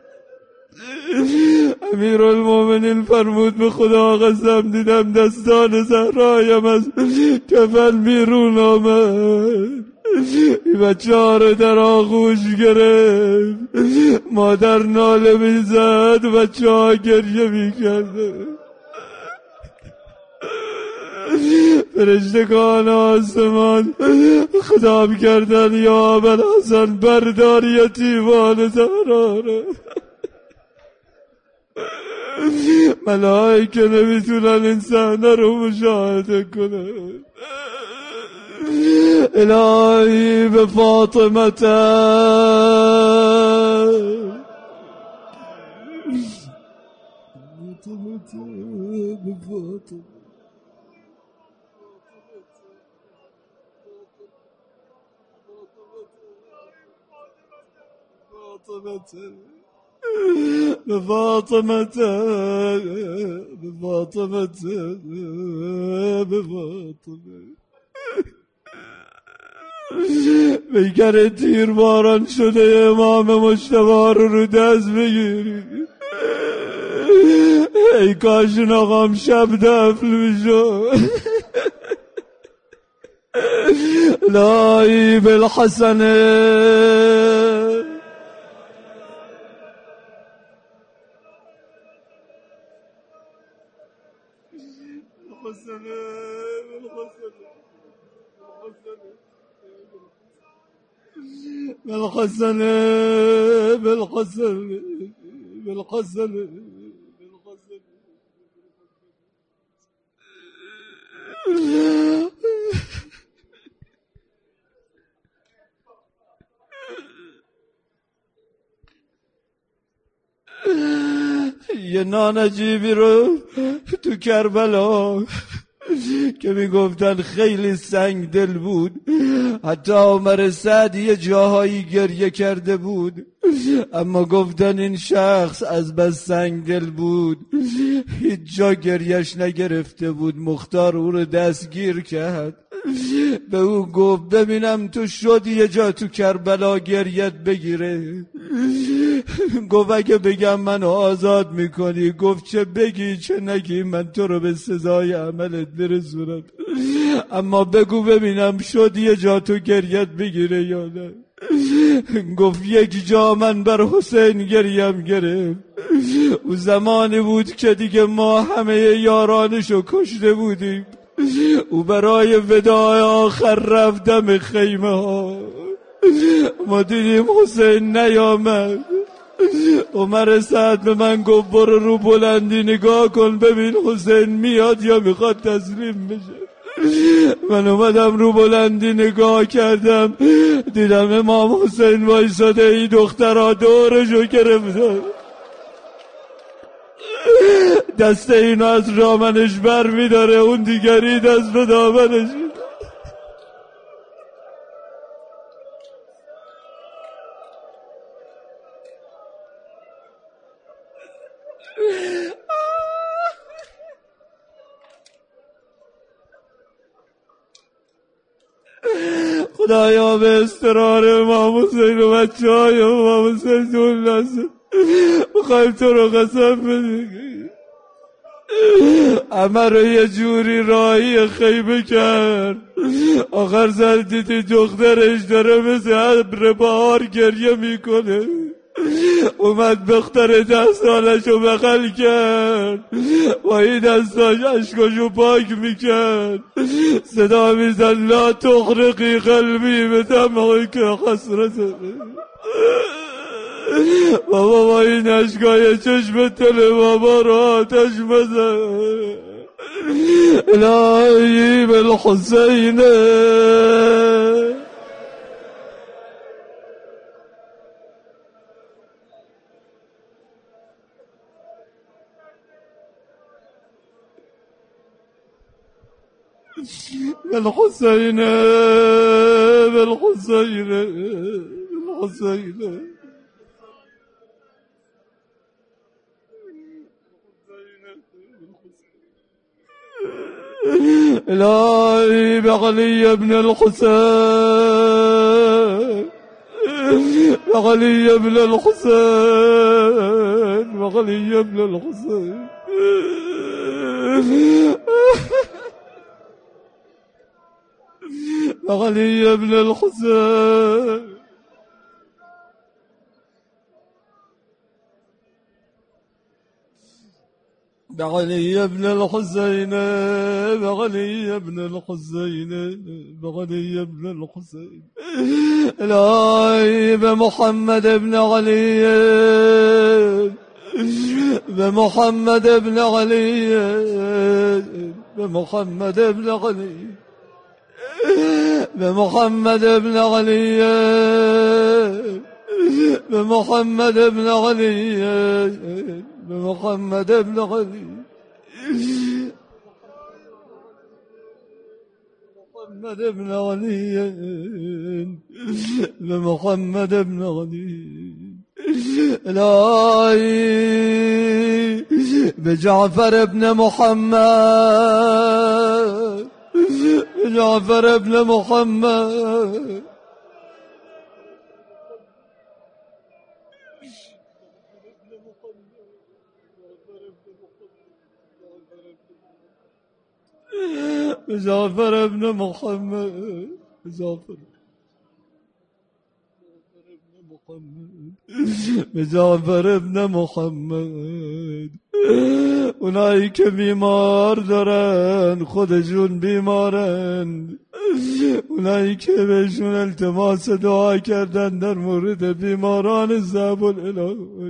امیر المومنین فرمود به خدا قسم دیدم دستان زهرایم از کفن بیرون آمد. این بچه ها رو در آغوش گرفت. مادر ناله میزد بچه ها گریه میکرده. فرشتگان آسمان خطاب کردن یا ابوالحسن بردار یتیمان زهرا رو. ملائکه نمیتونن این صحنه رو مشاهده کنن. الهی به فاطمه به فاطمه به فاطمه به فاطمه به فاطمه بیگر تیر باران شده امام مجتبی رو رو دست بگیری. ای کاش این آقام شب دفن میشد. لایی بالحسنه بالحسن بالحسن بالحسن یه نانجیبی رو تو کربلا که میگفتن خیلی سنگ دل بود، حتی عمر سعد یه جاهایی گریه کرده بود، اما گفتن این شخص از بس سنگ دل بود هیچ جا گریش نگرفته بود. مختار او رو دستگیر کرد، به او گفت ببینم تو شد یه جا تو کربلا گریت بگیره. گفت اگه بگم منو آزاد میکنی. گفت چه بگی چه نگی من تو رو به سزای عملت برسونم، اما بگو ببینم شد یه جا تو گریت بگیره یا نه. گفت یک جا من بر حسین گریم گرفت. او زمانی بود که دیگه ما همه یارانشو کشته بودیم. او برای وداع آخر رفت دم خیمه ها، ما دیدیم حسین نیامد. عمر سعد به من گفت برو رو بلندی نگاه کن ببین حسین میاد یا میخواد تسلیم بشه. من اومدم رو بلندی نگاه کردم، دیدم امام حسین وایساده، این دخترها دورشو گرفتن، دست اینو از رامنش بر میداره، اون دیگری دست به دامنش. خدایا به استرار امام حسین و بچه های امام حسین جون نسل میخوایم تو رو قسم بدیم. همه رو یه جوری راهی خیمه کرد، آخر سر دیدی دخترش داره مثل ابر بهار گریه میکنه. اومد دختر ده سالشو بغل کرد، با این دستاش اشکاشو پاک میکرد، صدا میزد لا تغرقی قلبی به دمعی که حسرت. بابا با این اشکای چشم تل بابا رو آتش بزن. الهی بالحسین بالحسين بالحسين بالحسين إلهي بعلي بن الحسين بعلي بن الحسين بعلي بن الحسين بعلي بن الحسين بعلي بن الحسين بعلي بن الحسين بعلي بن الحسين إلهي بمحمد بن علي بمحمد بن علي بمحمد بن علي بمحمد بن علي بمحمد بن علي بمحمد بن علي محمد بن علي بمحمد بن علي إلهي بجعفر بن محمد بجعفر بن محمد بجعفر بن محمد بجعفر بجعفر بن محمد اونایی که بیمار دارن خودشون بیمارن، اونایی که بهشون التماس دعا کردن در مورد بیماران ضعف العلاج،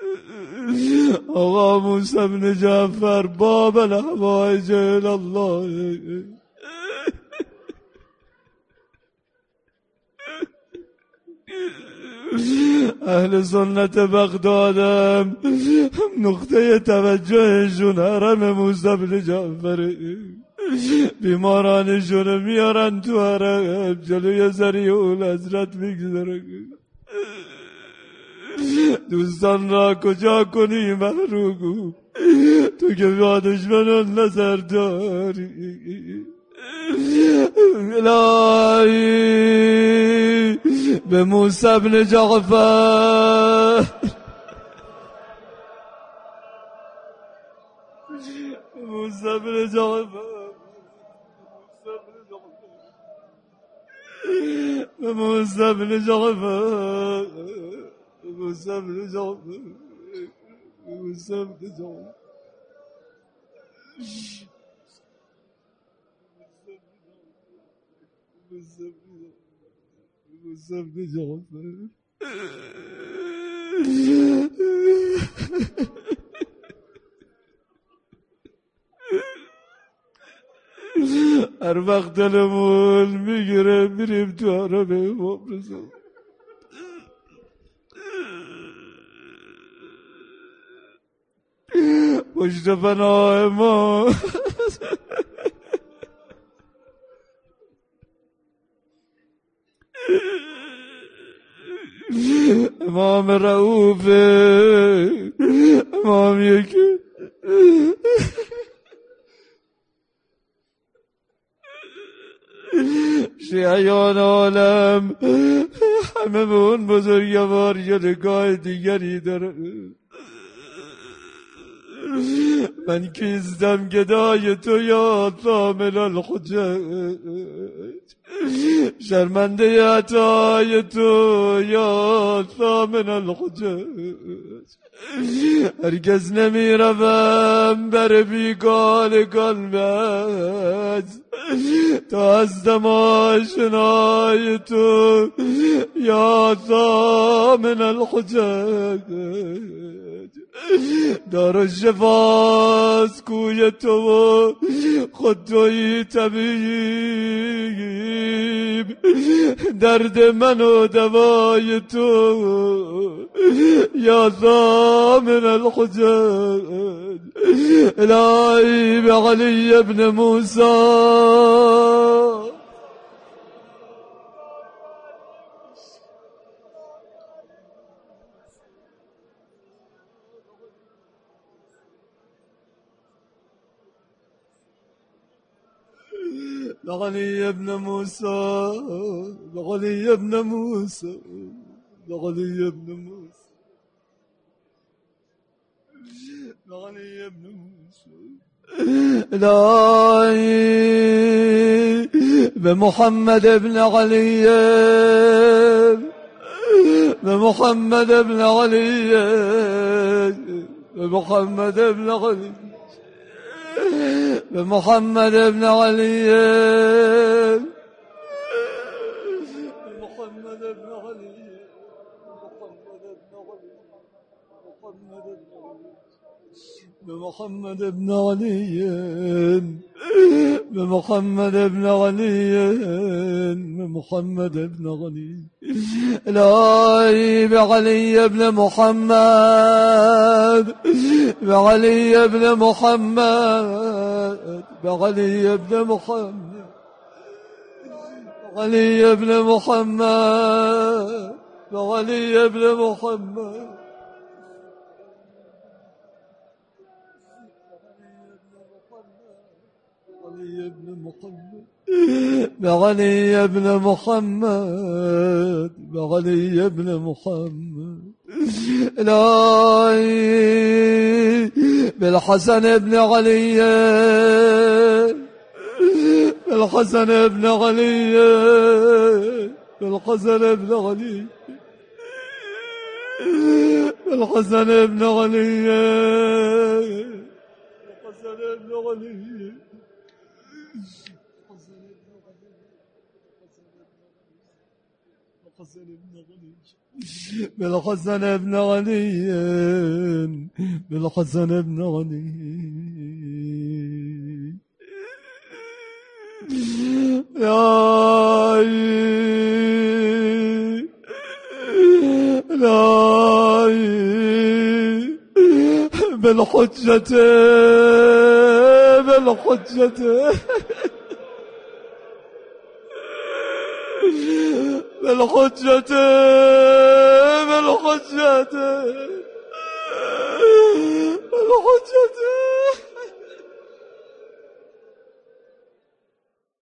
آقا موسی بن جعفر باب الحوائج الله. اهل سنت بغدادم نقطه توجهشون حرم موسی بن جعفر، بیمارانشون میارن تو حرم جلوی ذریع حضرت میگذارن. دوستان را کجا کنی محروگو، تو که با دشمنان نظر داری. الهی به موسی بن جعفر موسی بن جعفر موسی بن جعفر موسی بن جعفر موسی بن جعفر موسی بن جعفر هر وقت دلمون میگیره میریم تو حرم امام رضا. پشت پناه امام امام رؤوف، امام یکی شیعیان عالم همه به اون بزرگوار یه نگاه دیگری داره. من کیستم گدای تو یا ثامن الحجج، شرمنده عطای تو یا ثامن الحجج. هرگز نمی روم بر بیگان قلبت تا از دم آشنای تو یا ثامن الحجج. دار الشفاست کوی تو خود توی طبیب، درد من و دوای تو یا ثامن الحجج. الهی بعلی ابن موسی لغني ابن موسى، لغني ابن موسى، لغني ابن موسى، لغني ابن موسى. إلهي بمحمد ابن علي، بمحمد ابن علي، بمحمد ابن علي، بمحمد ابن علي، بمحمد ابن علي، بمحمد ابن علي، بمحمد ابن علي، بمحمد ابن علي. إلهي بعلي ابن محمد، بعلي ابن محمد، بعلي ابن محمد، بعلي ابن محمد، بعلي ابن محمد، بعلي ابن محمد، بعلي ابن محمد، بعلي ابن محمد. إلهي بالحسن ابن علي، بالحسن ابن علي، بالحسن ابن علي، بالحسن ابن علي، بالحسن ابن علي، بالحسن ابن علي، بالحسن ابن علي. يا لا بالحجة، بالحجة، بالحجة، بالحجة.